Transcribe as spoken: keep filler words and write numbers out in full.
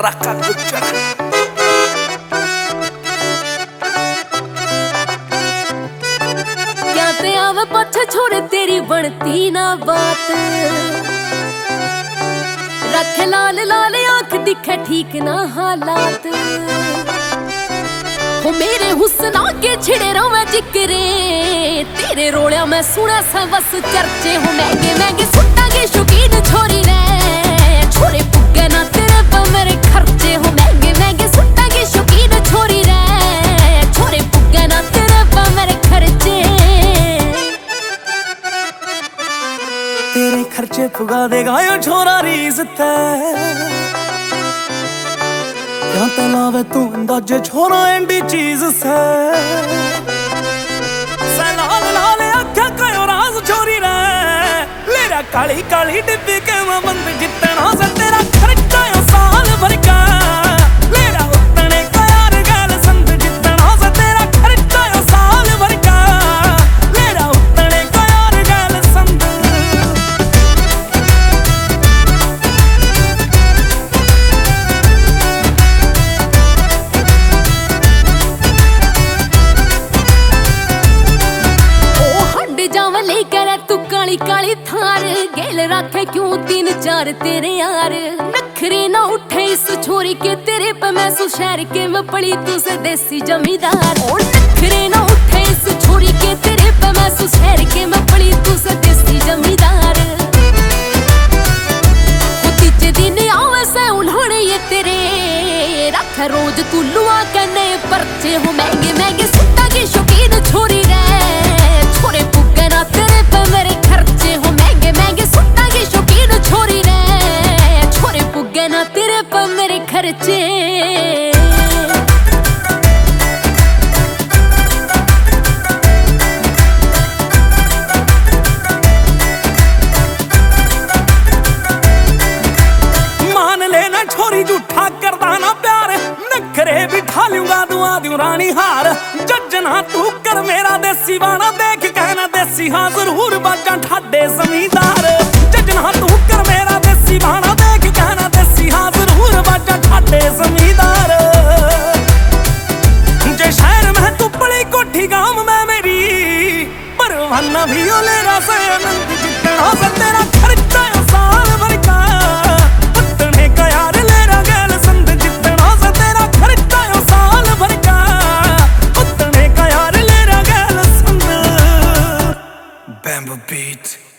राका गुज्जर। क्या ते आवे पाछे छोड़े तेरी बनती ना बात, रखे लाल लाल आंख दिखे ठीक ना हालात। हो मेरे हुस्ना के छिड़े रवे जिक्रे, तेरे रोलिया मैं सुना सा बस चर्चे। हो महंगे महंगे सुट्टा के शौकीन छोरी रे, छोरे पुगे ना तेरे पर मेरे खर्चे। हो महंगे महंगे सुट्टा के शौकीन छोरी रे, छोरे पुगे ना तेरे पर मेरे खर्चे। तेरे खर्चे पुगा देगा यो छोरा रीस ते, क्या तलावे तू अंदाजे छोरा एंडी चीज से। लाल लाल आख्या कयो राज छोरी रे, लेरा काली काली डिब्बी के मैं बंद जितना से तेरा खर्चा यो साल भर का। लेरा उतने का यार गैल संद जितना से तेरा खर्चा यो साल भर का। लेरा उतने का यार गैल संद। तू काली काली थार गेल रखे क्यों तीन चार तेरे यार। नखरे ना उठे इस छोरी के तेरे पे मैं सु शहर के मैं पड़ी तू से देसी जमींदार। और नखरे ना उठे इस छोरी के तेरे पे मैं सु शहर के मैं पड़ी तू से देसी जमींदार। तीजे दिन आवे से उन्होंने ये तेरे रख रोज तू लुआ के नए पर्चे। हो महंगे महंगे सुट्टा की शौकीन छोरी रे, छोरे पुगे ना तेरे पे मेरे खर्चे। हो महंगे महंगे सुट्टा की शौकीन छोरी रे, छोरे पुगे ना तेरे पे मेरे खर्चे। मान लेना छोरी झूठा करदा ना प्यार, नखरे बिठा लूंगा दुआ दूं रानी हार। जजना तू कर मेरा देसी बाना, देख कहना देसी हाँ जरूर बाजा ठाडे जमींदार। जजना तू कर मेरा देसी बाना, देख कहना देसी हाँ जरूर बाजा ठाडे जमींदार। जे शहर में तू पड़ी कोठी गांव में मेरी, परवाना भी ओ लेरा से आनंद जितना से तेरा खर्चा यो साल भर का। उतने का यार लेरा गैल संद जितना से तेरा खर्चा यो साल भर का। उतने का यार लेरा गैल संद। Bamboo beat.